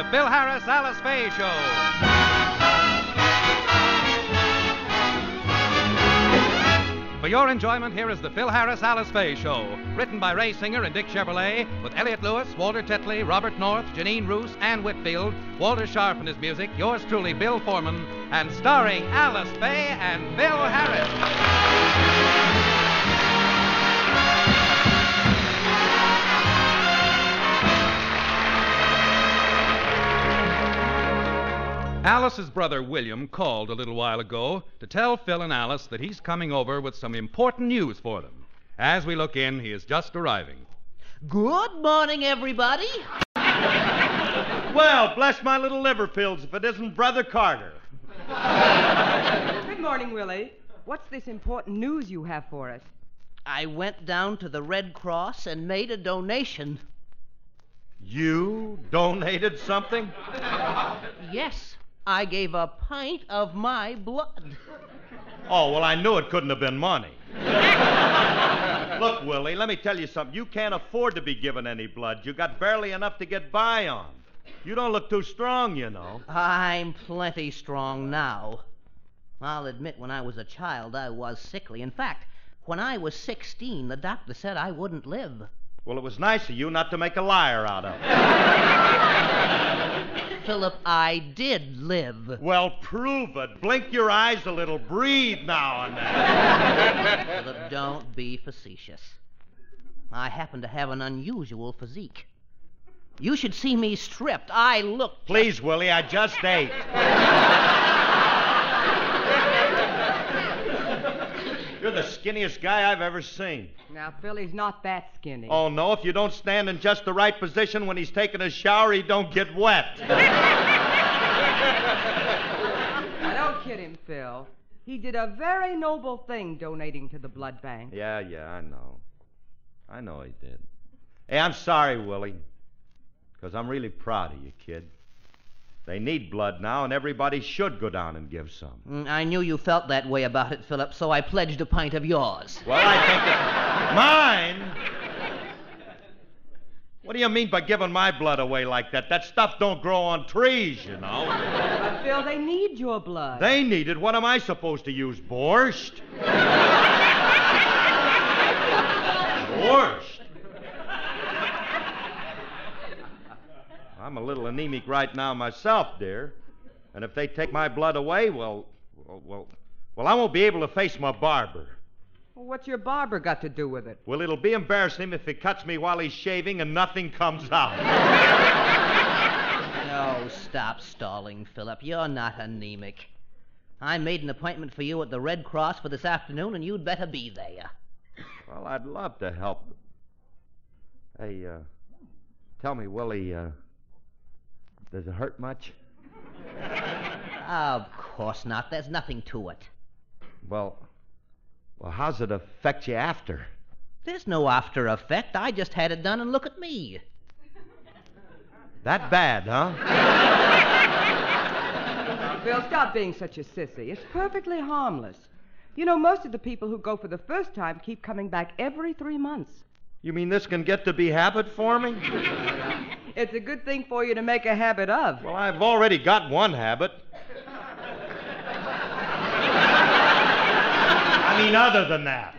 Phil Harris, Alice Faye Show. For your enjoyment, here is the Phil Harris, Alice Faye Show. Written by Ray Singer and Dick Chevrolet, with Elliot Lewis, Walter Tetley, Robert North, Janine Roos, Ann Whitfield, Walter Sharp and his music, yours truly, Bill Foreman, and starring Alice Faye and Phil Harris. Alice's brother William called a little while ago to tell Phil and Alice that he's coming over with some important news for them. As we look in, he is just arriving. Good morning, everybody. Well, bless my little liverpills if it isn't Brother Carter. Good morning, Willie. What's this important news you have for us? I went down to the Red Cross and made a donation. You donated something? Yes, I gave a pint of my blood. Oh, well, I knew it couldn't have been money. Look, Willie, let me tell you something. You can't afford to be given any blood. You got barely enough to get by on. You don't look too strong, you know. I'm plenty strong now. I'll admit when I was a child, I was sickly. In fact, when I was 16, the doctor said I wouldn't live. Well, it was nice of you not to make a liar out of it. Philip, I did live. Well, prove it. Blink your eyes a little. Breathe now and then. Philip, don't be facetious. I happen to have an unusual physique. You should see me stripped. I look... Please, Willie, I just ate. You're the skinniest guy I've ever seen. Now, Philly's not that skinny. Oh, no, if you don't stand in just the right position when he's taking a shower, he don't get wet. Now, don't kid him, Phil. He did a very noble thing donating to the blood bank. Yeah, I know. I know he did. Hey, I'm sorry, Willie, because I'm really proud of you, kid. They need blood now, and everybody should go down and give some. I knew you felt that way about it, Philip, so I pledged a pint of yours. Well, I think that... Mine? What do you mean by giving my blood away like that? That stuff don't grow on trees, you know. But, Phil, they need your blood. They need it. What am I supposed to use, borscht? Borscht? I'm a little anemic right now myself, dear. And if they take my blood away, well, I won't be able to face my barber. Well, what's your barber got to do with it? Well, it'll be embarrassing if he cuts me while he's shaving and nothing comes out. No, stop stalling, Philip. You're not anemic. I made an appointment for you at the Red Cross for this afternoon, and you'd better be there. Well, I'd love to help. Hey, tell me, Willie, does it hurt much? Of course not. There's nothing to it. Well, how's it affect you after? There's no after effect. I just had it done, and look at me. That bad, huh? Phil, stop being such a sissy. It's perfectly harmless. You know, most of the people who go for the first time keep coming back every 3 months. You mean this can get to be habit forming? It's a good thing for you to make a habit of. Well, I've already got one habit. I mean, other than that.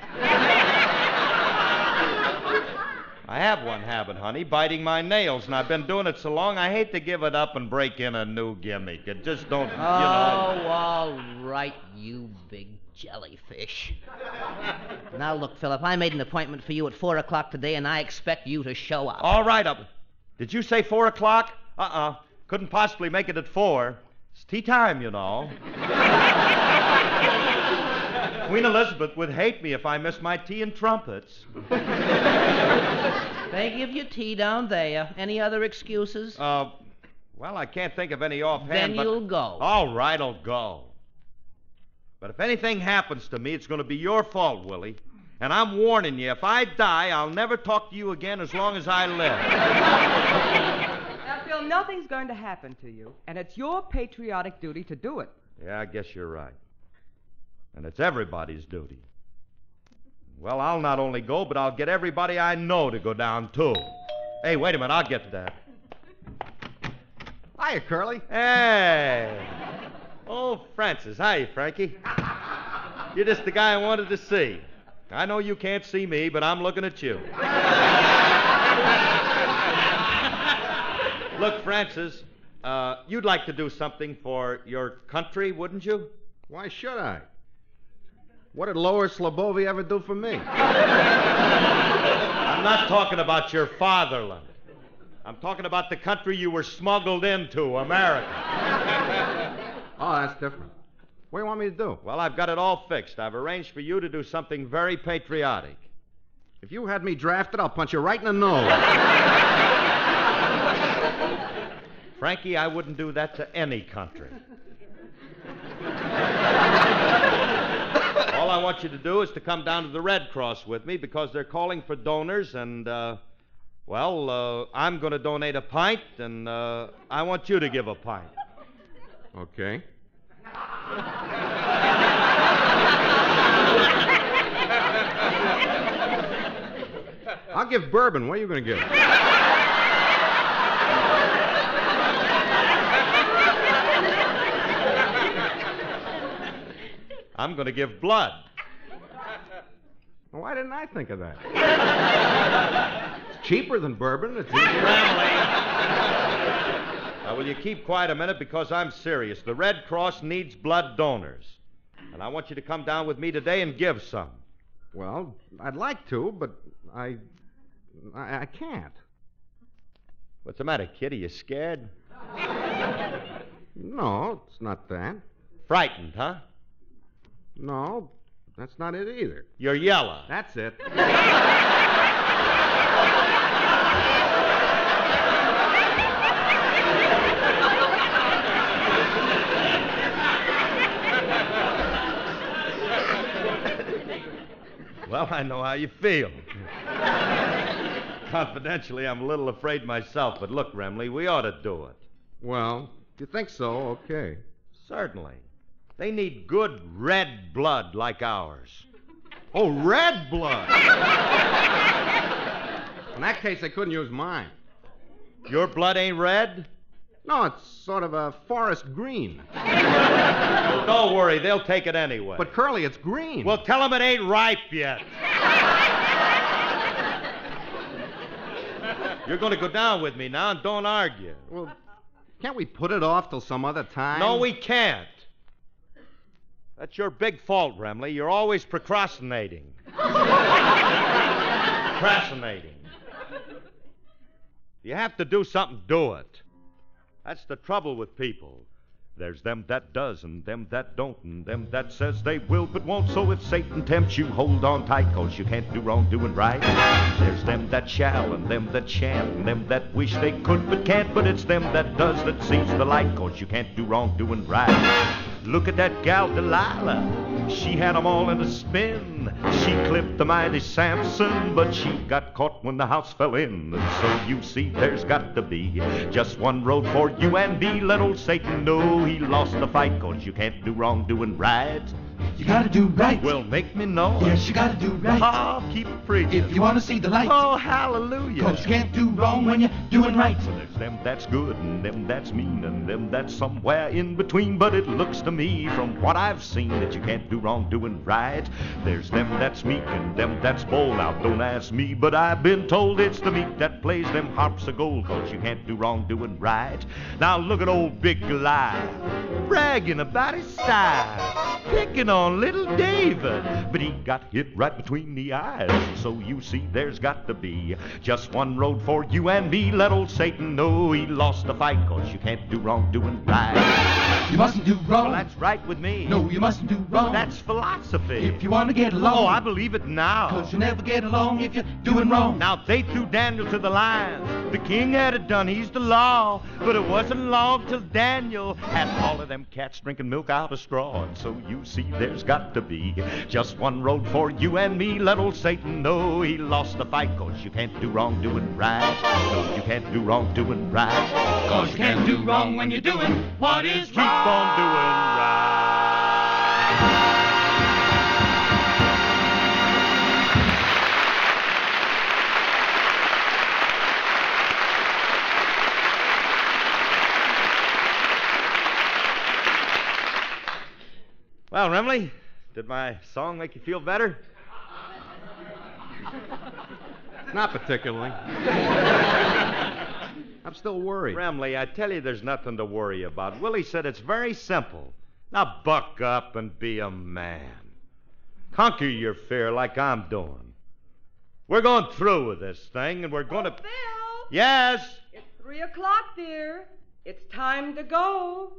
I have one habit, honey, biting my nails, and I've been doing it so long, I hate to give it up and break in a new gimmick. It just don't, Oh, all right, you big jellyfish. Now, look, Philip, I made an appointment for you at 4 o'clock today, and I expect you to show up. All right, did you say 4 o'clock? Couldn't possibly make it at 4. It's tea time, you know. Queen Elizabeth would hate me if I missed my tea and trumpets. They give you tea down there. Any other excuses? Well, I can't think of any offhand, Then but... you'll go. All right, I'll go. But if anything happens to me, it's going to be your fault, Willie. And I'm warning you, if I die, I'll never talk to you again as long as I live. Now, Phil, nothing's going to happen to you, and it's your patriotic duty to do it. Yeah, I guess you're right. And it's everybody's duty. Well, I'll not only go, but I'll get everybody I know to go down, too. Hey, wait a minute, I'll get that. Hiya, Curly. Hey. Oh, Francis. Hiya, Frankie. You're just the guy I wanted to see. I know you can't see me, but I'm looking at you. Look, Francis, you'd like to do something for your country, wouldn't you? Why should I? What did Lower Slobovia ever do for me? I'm not talking about your fatherland. I'm talking about the country you were smuggled into, America. Oh, that's different. What do you want me to do? Well, I've got it all fixed. I've arranged for you to do something very patriotic. If you had me drafted, I'll punch you right in the nose. Frankie, I wouldn't do that to any country. All I want you to do is to come down to the Red Cross with me because they're calling for donors and, I'm going to donate a pint and I want you to give a pint. Okay. I'll give bourbon. What are you going to give? I'm going to give blood. Why didn't I think of that? It's cheaper than bourbon. It's easier. Now, will you keep quiet a minute because I'm serious. The Red Cross needs blood donors. And I want you to come down with me today and give some. Well, I'd like to, but I can't. What's the matter, kid? Are you scared? No, it's not that. Frightened, huh? No, that's not it either. You're yellow. That's it. Well, I know how you feel. Confidentially, I'm a little afraid myself, but look, Remley, we ought to do it. Well, if you think so, okay. Certainly. They need good red blood like ours. Oh, red blood! In that case, they couldn't use mine. Your blood ain't red? No, it's sort of a forest green. Well, don't worry, they'll take it anyway. But, Curly, it's green. Well, tell them it ain't ripe yet. You're going to go down with me now and don't argue. Well, can't we put it off till some other time? No, we can't. That's your big fault, Remley. You're always procrastinating. Procrastinating. You have to do something, do it. That's the trouble with people. There's them that does and them that don't and them that says they will but won't. So if Satan tempts you, hold on tight, 'cause you can't do wrong doing right. There's them that shall and them that shan't and them that wish they could but can't. But it's them that does that sees the light, 'cause you can't do wrong doing right. Look at that gal Delilah. She had 'em all in a spin. She clipped the mighty Samson, but she got caught when the house fell in. And so you see there's got to be just one road for you and me. Let old Satan know he lost the fight, 'cause you can't do wrong doing right. You gotta do right. Well, make me know. Yes, you gotta do right. Oh, keep preaching. If you wanna see the light. Oh, hallelujah. 'Cause you can't do wrong when you're doing right. Well, there's them that's good and them that's mean and them that's somewhere in between. But it looks to me from what I've seen that you can't do wrong doing right. There's them that's meek and them that's bold. Now, don't ask me, but I've been told it's the meek that plays them harps of gold, 'cause you can't do wrong doing right. Now, look at old Big Goliath bragging about his size, picking on little David, but he got hit right between the eyes. So you see there's got to be just one road for you and me. Let old Satan know he lost the fight, 'cause you can't do wrong doing right. You mustn't do wrong. Well, that's right with me. No, you mustn't do wrong. That's philosophy. If you want to get along. Oh, I believe it now. 'Cause you never get along if you're doing wrong. Now, they threw Daniel to the lions. The king had it done. He's the law. But it wasn't long till Daniel had all of them cats drinking milk out of straw. And so you see there's got to be just one road for you and me. Let old Satan know he lost the fight, 'cause you can't do wrong doing right. No, you can't do wrong doing right. 'Cause you can't do wrong when you're doing what is Keep on doing right. Well, Remley, did my song make you feel better? Not particularly. I'm still worried. Remley, I tell you there's nothing to worry about. Willie said it's very simple. Now buck up and be a man. Conquer your fear like I'm doing. We're going through with this thing, and we're going to... Phil! Yes? It's 3 o'clock, dear. It's time to go.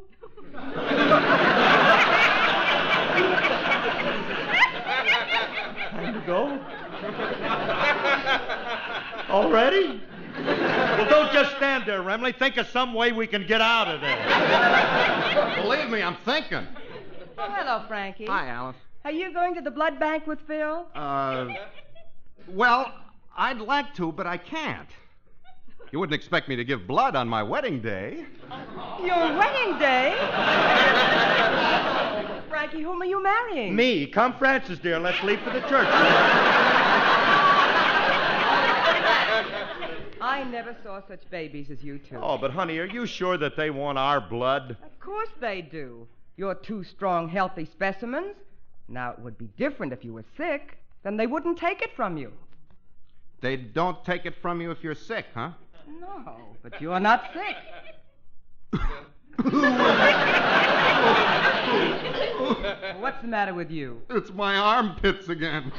Time to go? Already? Well, don't just stand there, Remley. Think of some way we can get out of there. Believe me, I'm thinking. Oh, hello, Frankie. Hi, Alice. Are you going to the blood bank with Phil? Well, I'd like to, but I can't. You wouldn't expect me to give blood on my wedding day. Your wedding day? Frankie, whom are you marrying? Me. Come, Francis, dear. Let's leave for the church. I never saw such babies as you two. Oh, but, honey, are you sure that they want our blood? Of course they do. You're two strong, healthy specimens. Now, it would be different if you were sick. Then they wouldn't take it from you. They don't take it from you if you're sick, huh? No, but you're not sick. What's the matter with you? It's my armpits again.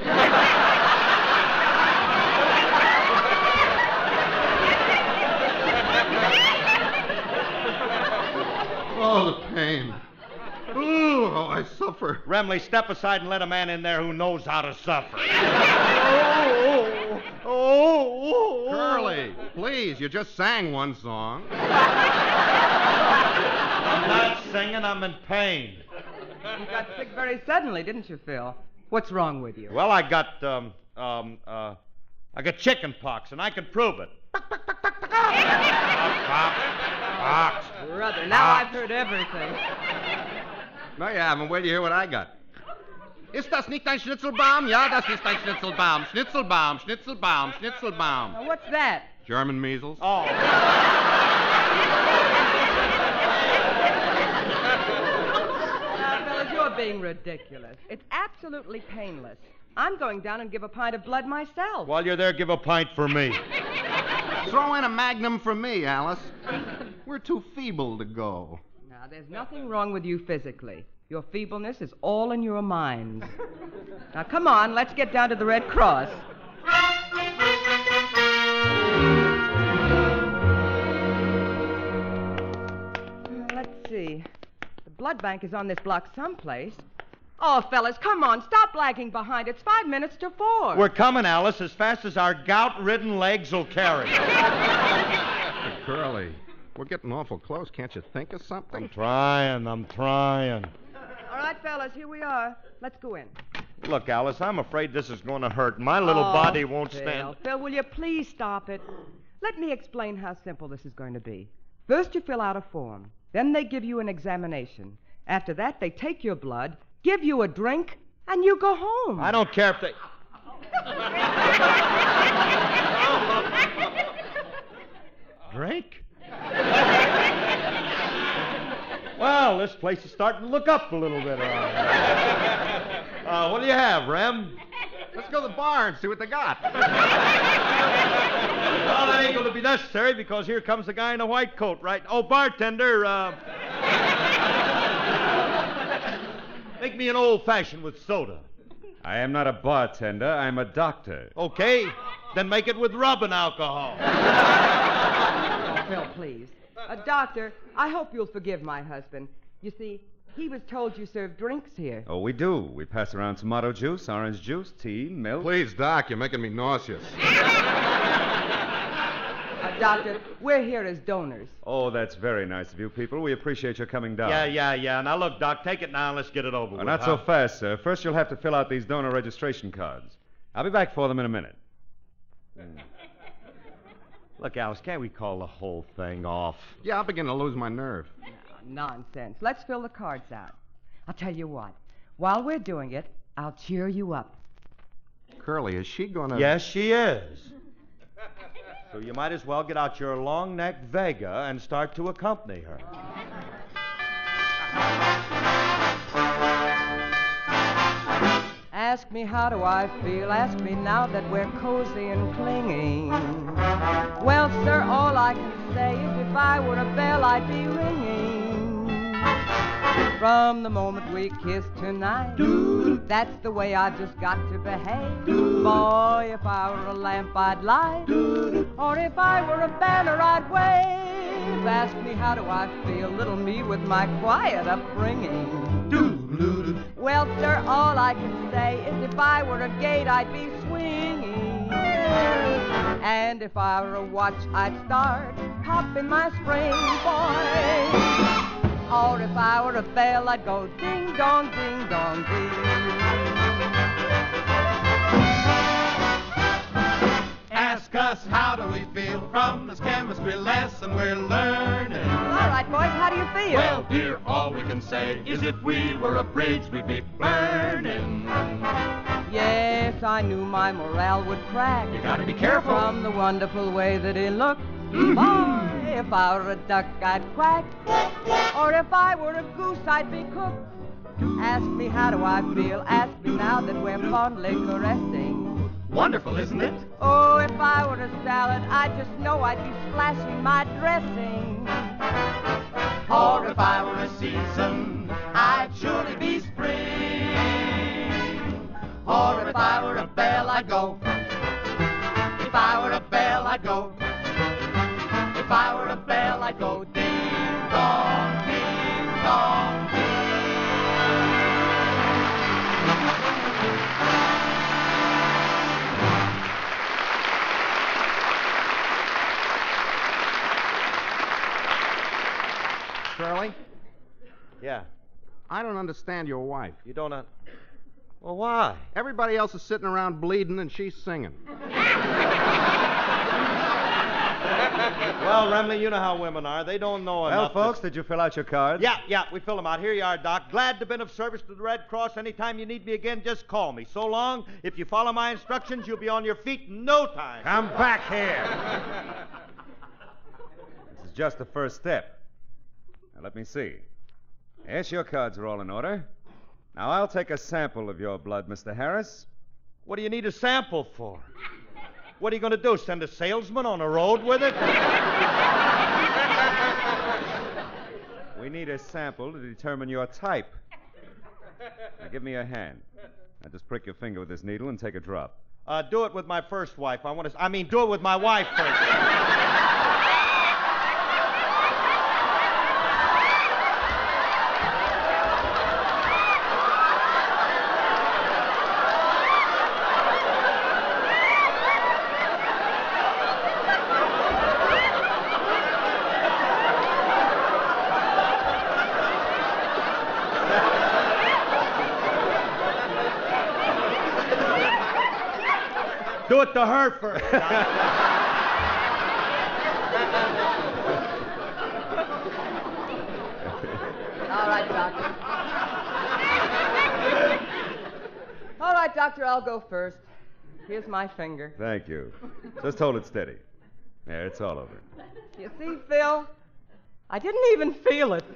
Oh, the pain. Ooh, oh, I suffer. Remley, step aside and let a man in there who knows how to suffer. Curly, please, you just sang one song. I'm not singing, I'm in pain. You got sick very suddenly, didn't you, Phil? What's wrong with you? Well, I got chicken pox, and I can prove it. Pox. Brother, now I've heard everything. No, you haven't. Wait till you hear what I got. Ist das nicht ein Schnitzelbaum? Ja, das ist ein Schnitzelbaum. Schnitzelbaum, Schnitzelbaum, Schnitzelbaum. Now, what's that? German measles. Oh. Now, fellas, you're being ridiculous. It's absolutely painless. I'm going down and give a pint of blood myself. While you're there, give a pint for me. Throw in a magnum for me, Alice. We're too feeble to go. Now, there's nothing wrong with you physically. Your feebleness is all in your minds. Now, come on, let's get down to the Red Cross. Let's see. The blood bank is on this block someplace. Oh, fellas, come on, stop lagging behind. It's 5 minutes to 4. We're coming, Alice, as fast as our gout-ridden legs will carry. Hey, Curly, we're getting awful close. Can't you think of something? I'm trying. All right, fellas, here we are. Let's go in. Look, Alice, I'm afraid this is going to hurt. My little body won't Phil, stand. Phil, will you please stop it? Let me explain how simple this is going to be. First, you fill out a form. Then they give you an examination. After that, they take your blood, give you a drink, and you go home. I don't care if they... Drink? Well, this place is starting to look up a little bit. What do you have, Rem? Let's go to the bar and see what they got. Well, that ain't going to be necessary because here comes the guy in a white coat, right? Oh, bartender, make me an old-fashioned with soda. I am not a bartender. I'm a doctor. Okay, then make it with rubbing alcohol. Oh, Phil, please. Doctor, I hope you'll forgive my husband. You see, he was told you serve drinks here. Oh, we do. We pass around tomato juice, orange juice, tea, milk. Please, Doc, you're making me nauseous. Doctor, we're here as donors. Oh, that's very nice of you people. We appreciate your coming down. Yeah. Now, look, Doc, take it now and let's get it over with. Not so fast, sir. First, you'll have to fill out these donor registration cards. I'll be back for them in a minute. Look, Alice, can't we call the whole thing off? Yeah, I'm beginning to lose my nerve. Nonsense. Let's fill the cards out. I'll tell you what. While we're doing it, I'll cheer you up. Curly, is she going to... Yes, she is. So you might as well get out your long-necked Vega and start to accompany her. Ask me how do I feel, ask me now that we're cozy and clinging. Well, sir, all I can say is if I were a bell, I'd be ringing. From the moment we kissed tonight, that's the way I've just got to behave. Boy, if I were a lamp, I'd light, or if I were a banner, I'd wave. Ask me how do I feel, little me with my quiet upbringing. Well, sir, all I can say is if I were a gate, I'd be swinging. And if I were a watch, I'd start popping my spring, boy. Or if I were a bell, I'd go ding dong, ding dong, ding. Ask us how do we feel from this chemistry lesson we're learning. All right, boys, how do you feel? Well, dear, all we can say is if we were a bridge, we'd be burning. Yes, I knew my morale would crack. You gotta be careful. From the wonderful way that he looked. Boy, if I were a duck, I'd quack. Or if I were a goose, I'd be cooked. Ask me how do I feel, ask me now that we're fondly caressing. Wonderful, isn't it? Oh, if I were a salad, I just know I'd be splashing my dressing. Or if I were a season, I'd surely be spring. Or if I were a bell, I'd go. If I were a bell, I'd go. If I were a bell, I'd go ding dong, ding dong, ding. Shirley, Yeah. I don't understand your wife. You don't Well, why? Everybody else is sitting around bleeding and she's singing. Well, Remley, you know how women are. They don't know Well, enough. folks, did you fill out your cards? Yeah, we fill them out. Here you are, Doc. Glad to have been of service to the Red Cross. Anytime you need me again, just call me. So long. If you follow my instructions, you'll be on your feet in no time. Come back here. This is just the first step. Now, let me see. Yes, your cards are all in order. Now, I'll take a sample of your blood, Mr. Harris. What do you need a sample for? What are you going to do, send a salesman on a road with it? We need a sample to determine your type. Now, give me your hand. Now, just prick your finger with this needle and take a drop. Do it with my first wife. Do it with my wife first. Do it to her first. All right, Doctor. All right, Doctor, I'll go first. Here's my finger. Thank you. Just hold it steady. There, it's all over. You see, Phil? I didn't even feel it.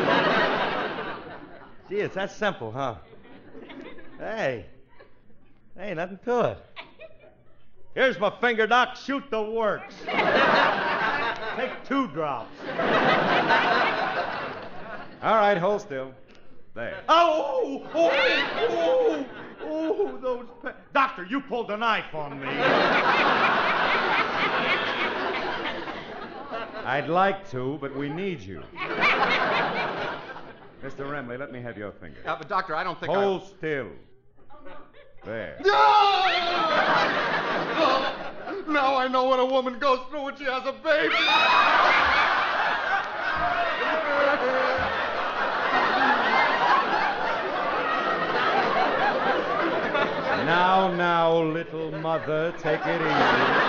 Gee, it's that simple, huh? Hey, nothing to it. Here's my finger, Doc. Shoot the works. Take 2 drops. All right, hold still. There. Oh, those... Doctor, you pulled a knife on me. I'd like to, but we need you. Mr. Remley, let me have your finger. But, Doctor, I don't think Hold still. There. Now I know what a woman goes through when she has a baby. Now, little mother, take it easy.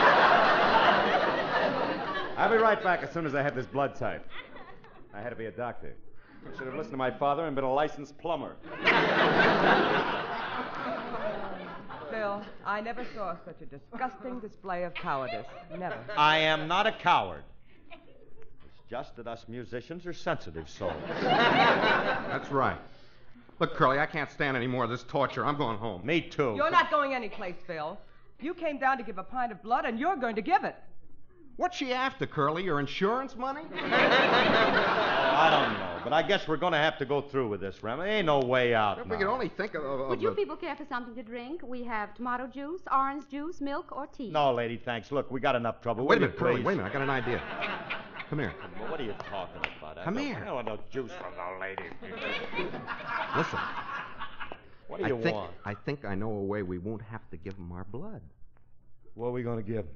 I'll be right back as soon as I have this blood type. I had to be a doctor. I should have listened to my father and been a licensed plumber. Phil, I never saw such a disgusting display of cowardice. Never. I am not a coward. It's just that us musicians are sensitive souls. That's right. Look, Curly, I can't stand any more of this torture. I'm going home. Me too. You're not going anyplace, Phil. You came down to give a pint of blood, and you're going to give it. What's she after, Curly? Your insurance money? I don't know, but I guess we're going to have to go through with this, Rem. There ain't no way out If now. we could only think of Would you people care for something to drink? We have tomato juice, orange juice, milk, or tea. No, lady, thanks. Look, we got enough trouble. Wait a Will you minute, Curly, please? wait a minute. I got an idea. Come here. Well, what are you talking about? Come here. I don't want no juice from no lady. Listen. What do you want? I think I know a way we won't have to give him our blood. What are we going to give him?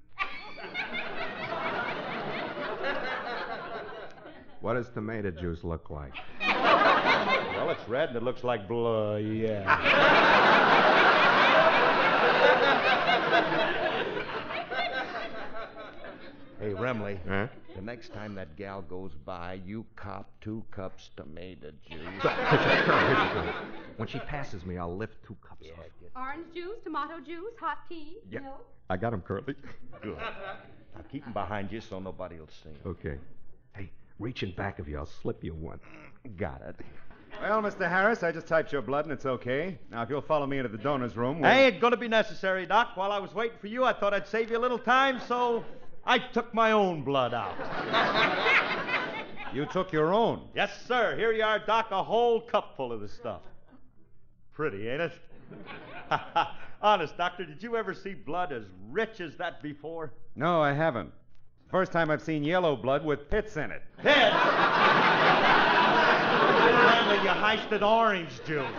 What does tomato juice look like? Well, it's red and it looks like blood, yeah. Hey, Remley. Huh? The next time that gal goes by, you cop 2 cups tomato juice. When she passes me, I'll lift 2 cups off. Orange juice, tomato juice, hot tea, Yeah. milk. I got him, Curly. Good. Now keep him behind you so nobody will see him. Okay. Hey, reach in back of you. I'll slip you one. Got it. Well, Mr. Harris, I just typed your blood and it's okay. Now, if you'll follow me into the donor's room, we'll... Ain't going to be necessary, Doc. While I was waiting for you, I thought I'd save you a little time, so I took my own blood out. You took your own. Yes, sir. Here you are, Doc, a whole cup full of the stuff. Pretty, ain't it? Honest, Doctor, did you ever see blood as rich as that before? No, I haven't. First time I've seen yellow blood with pits in it. Pit! Remember, you heisted orange juice.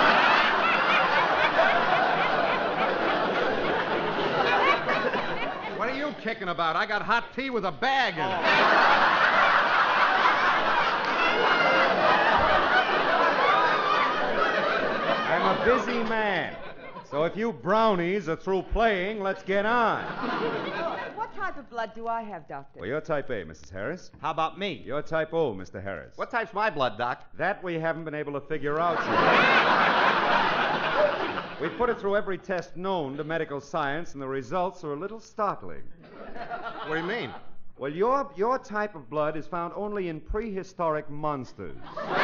What are you kicking about? I got hot tea with a bag in I'm a busy man. So if you brownies are through playing, let's get on. What type of blood do I have, Doctor? Well, you're type A, Mrs. Harris. How about me? You're type O, Mr. Harris. What type's my blood, Doc? That we haven't been able to figure out yet. We put it through every test known to medical science, and the results are a little startling. What do you mean? Well, your type of blood is found only in prehistoric monsters.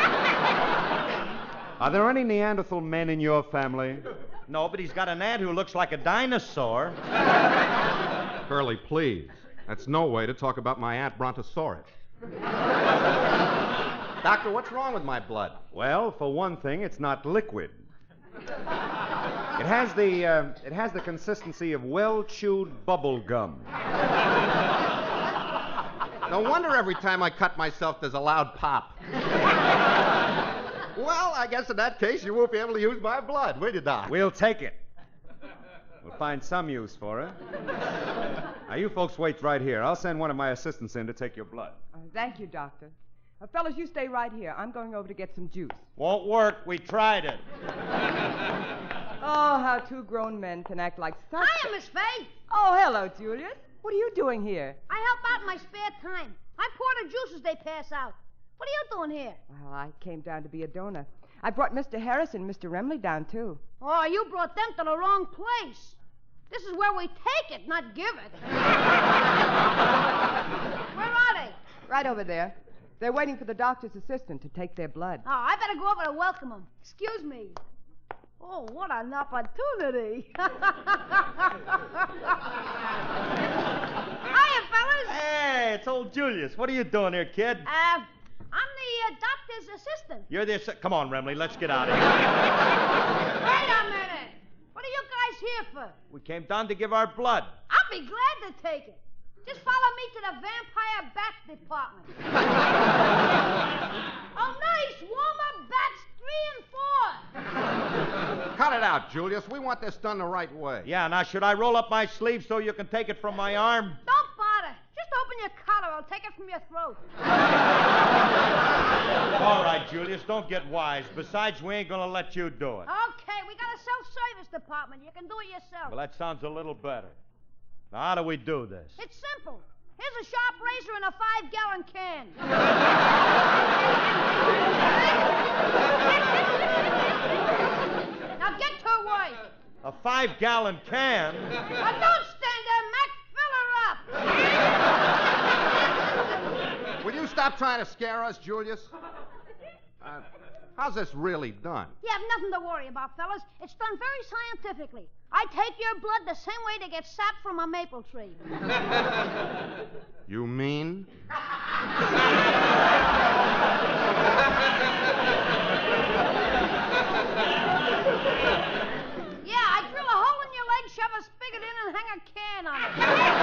Are there any Neanderthal men in your family? No, but he's got an aunt who looks like a dinosaur. Curly, please. That's no way to talk about my Aunt Brontosaurus. Doctor, what's wrong with my blood? Well, for one thing, it's not liquid. It has the consistency of well-chewed bubble gum. No wonder every time I cut myself, there's a loud pop. Well, I guess in that case, you won't be able to use my blood, will you, Doc? We'll take it. We'll find some use for it. Now, you folks wait right here. I'll send one of my assistants in to take your blood. Thank you, Doctor. Fellas, you stay right here. I'm going over to get some juice. Won't work. We tried it. Oh, how 2 grown men can act like such... Hiya, Miss Faye. Oh, hello, Julius. What are you doing here? I help out in my spare time. I pour the juices they pass out. What are you doing here? Well, I came down to be a donor. I brought Mr. Harris and Mr. Remley down, too. Oh, you brought them to the wrong place. This is where we take it, not give it. Where are they? Right over there. They're waiting for the doctor's assistant to take their blood. Oh, I better go over to welcome them. Excuse me. Oh, what an opportunity. Hiya, fellas. Hey, it's old Julius. What are you doing here, kid? I'm the doctor's assistant. You're the... Come on, Remley. Let's get out of here. Wait a minute. What are you guys here for? We came down to give our blood. I'll be glad to take it. Just follow me to the vampire bat department. Oh, nice. Warm-up bats 3 and 4. Cut it out, Julius. We want this done the right way. Yeah, now should I roll up my sleeve so you can take it from my arm? Don't bother. Just open your collar. I'll take it from your throat. All right, Julius, don't get wise. Besides, we ain't going to let you do it. Okay, we got a self-service department. You can do it yourself. Well, that sounds a little better. Now, how do we do this? It's simple. Here's a sharp razor and a 5-gallon can. Now get to work. A 5-gallon can? Now don't stand there, Mac. Fill her up. Will you stop trying to scare us, Julius? How's this really done? You have nothing to worry about, fellas. It's done very scientifically. I take your blood the same way they get sap from a maple tree. You mean? Yeah, I drill a hole in your leg, shove a spigot in, and hang a can on it.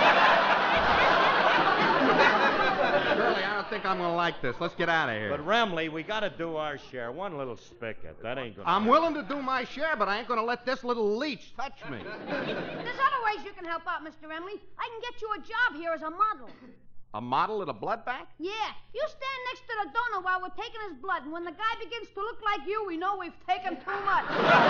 Curly, I don't think I'm going to like this. Let's get out of here. But, Remley, we got to do our share. One little spigot. That ain't going to... I'm willing to do my share, but I ain't going to let this little leech touch me. There's other ways you can help out, Mr. Emily. I can get you a job here as a model. A model at a blood bank? Yeah, you stand next to the donor while we're taking his blood, and when the guy begins to look like you, we know we've taken too much.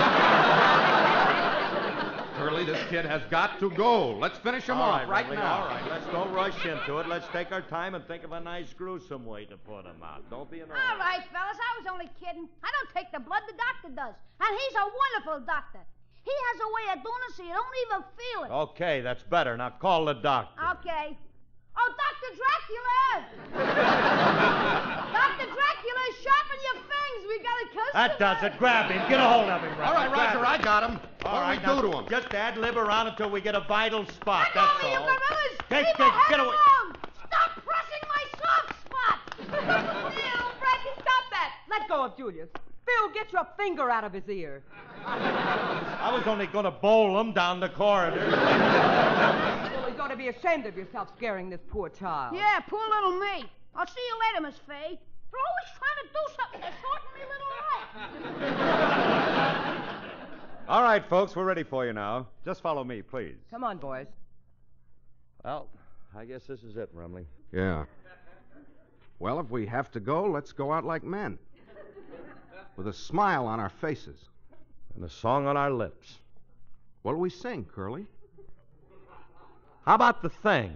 Curly, this kid has got to go. Let's finish him off right Remley, now. All right, let's don't rush into it. Let's take our time and think of a nice, gruesome way to put him out. Don't be in a hurry. All right, fellas, I was only kidding. I don't take the blood, the doctor does. And he's a wonderful doctor. He has a way of doing it so you don't even feel it. Okay, that's better. Now call the doctor. Okay. Oh, Dr. Dracula! Dr. Dracula, sharpen your fangs. We got a customer. That does it. Grab him. Get a hold of him, Remley. All right, Grab Roger, him. I got him. All What right, do we now, do to him? Just ad-lib around until we get a vital spot. Let That's go of me, all. you gorillas! Get Leave my head away. alone! Stop pressing my soft spot! Phil, Frankie, stop that. Let go of Julius. Phil, get your finger out of his ear. I was only going to bowl him down the corridor. Well, you ought to be ashamed of yourself scaring this poor child. Yeah, poor little me. I'll see you later, Miss Fay. You're always trying to do something to shorten me little life. All right, folks, we're ready for you now. Just follow me, please. Come on, boys. Well, I guess this is it, Remley. Yeah. Well, if we have to go, let's go out like men. With a smile on our faces. And a song on our lips. What'll we sing, Curly? How about the thing?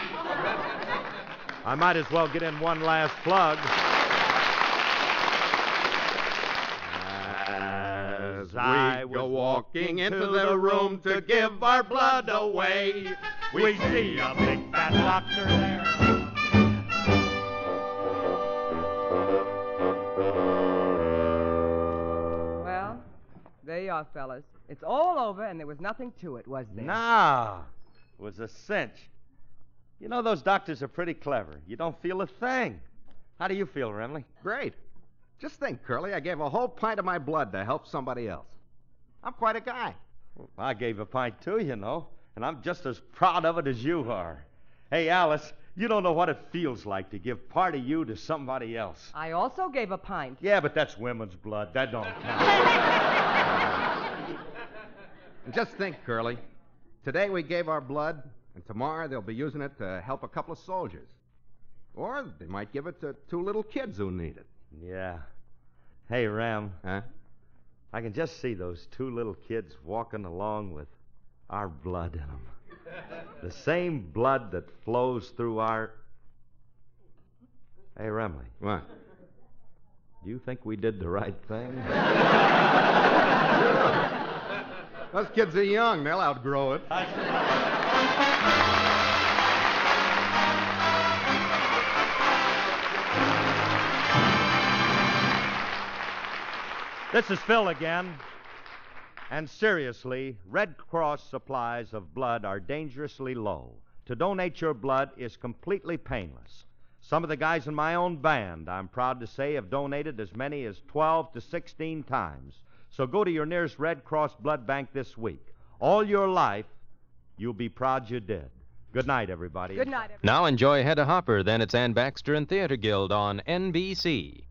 I might as well get in one last plug. As I go was walking into the room to give our blood away, we see a big fat doctor there. Well, there you are, fellas. It's all over, and there was nothing to it, was there? Nah, it was a cinch. You know, those doctors are pretty clever. You don't feel a thing. How do you feel, Remley? Great. Just think, Curly, I gave a whole pint of my blood to help somebody else. I'm quite a guy. Well, I gave a pint too, you know, and I'm just as proud of it as you are. Hey, Alice, you don't know what it feels like to give part of you to somebody else. I also gave a pint. Yeah, but that's women's blood. That don't count. And just think, Curly. Today we gave our blood, and tomorrow they'll be using it to help a couple of soldiers. Or they might give it to 2 little kids who need it. Yeah. Hey, Ram, Huh? I can just see those 2 little kids walking along with our blood in them. The same blood that flows through our... Hey, Remley, What? do you think we did the right thing? Those kids are young. They'll outgrow it. This is Phil again. And seriously, Red Cross supplies of blood are dangerously low. To donate your blood is completely painless. Some of the guys in my own band, I'm proud to say, have donated as many as 12 to 16 times. So go to your nearest Red Cross blood bank this week. All your life, you'll be proud you did. Good night, everybody. Good night, everybody. Now enjoy Hedda Hopper, then it's Ann Baxter and Theater Guild on NBC.